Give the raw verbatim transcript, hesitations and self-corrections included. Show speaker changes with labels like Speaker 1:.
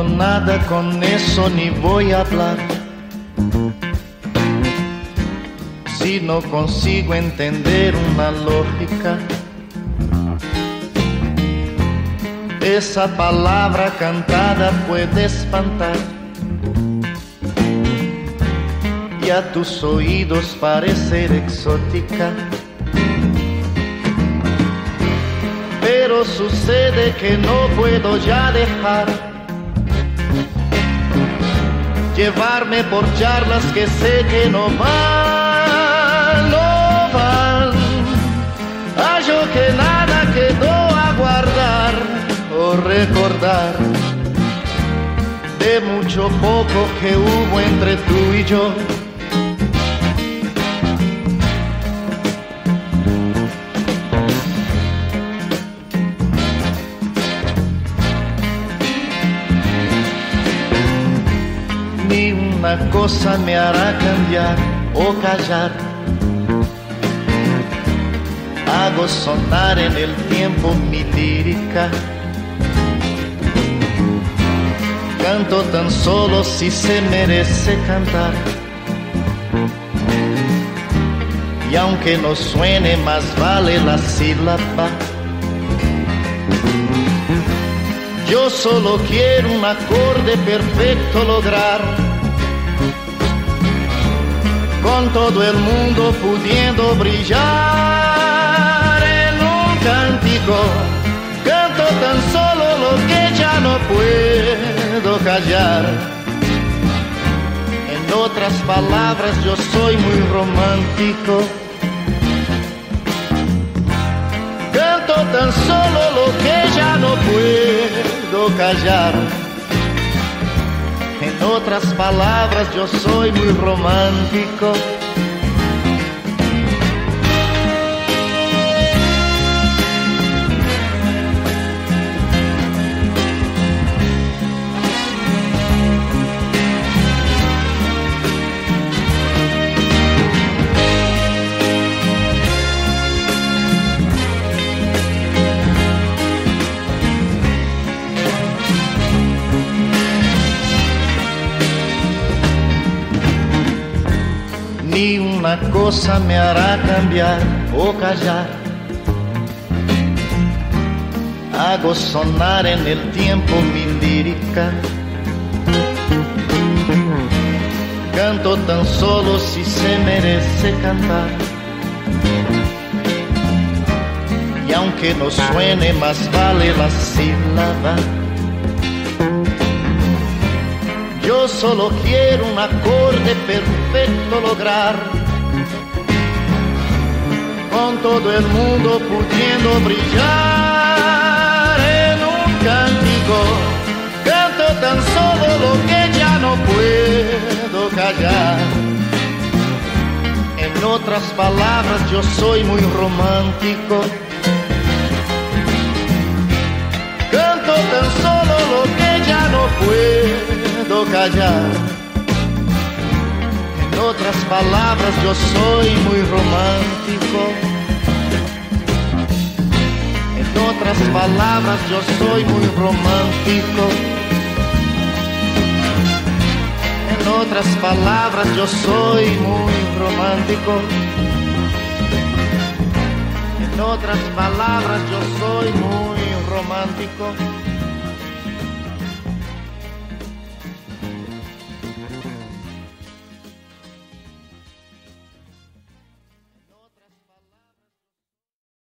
Speaker 1: tengo nada con eso ni voy a hablar. Si no consigo entender una lógica, esa palabra cantada puede espantar y a tus oídos parecer exótica. Pero sucede que no puedo ya dejar llevarme por charlas que sé que no van, no van. Hallo que nada quedó a guardar o recordar de mucho poco que hubo entre tú y yo. Ni una cosa me hará cambiar o callar. Hago sonar en el tiempo mi lírica. Canto tan solo si se merece cantar. Y aunque no suene, más vale la sílaba. Yo solo quiero un acorde perfecto lograr, con todo el mundo pudiendo brillar en un cántico. Canto tan solo lo que ya no puedo callar. En otras palabras, yo soy muy romántico. Canto tan solo lo que ya no puedo callar. En otras palabras, yo soy muy romántico. Ni una cosa me hará cambiar o callar. Hago sonar en el tiempo mi lírica. Canto tan solo si se merece cantar. Y aunque no suene, más vale la sílaba. Yo solo quiero un acorde perfecto lograr, con todo el mundo pudiendo brillar en un cántico. Canto tan solo lo que ya no puedo callar. En otras palabras, yo soy muy romántico. Canto tan solo lo que ya no puedo callar. En otras palabras, yo soy muy romántico. En otras palabras, yo soy muy romántico. En otras palabras, yo soy muy romántico. En otras palabras, yo soy muy romántico.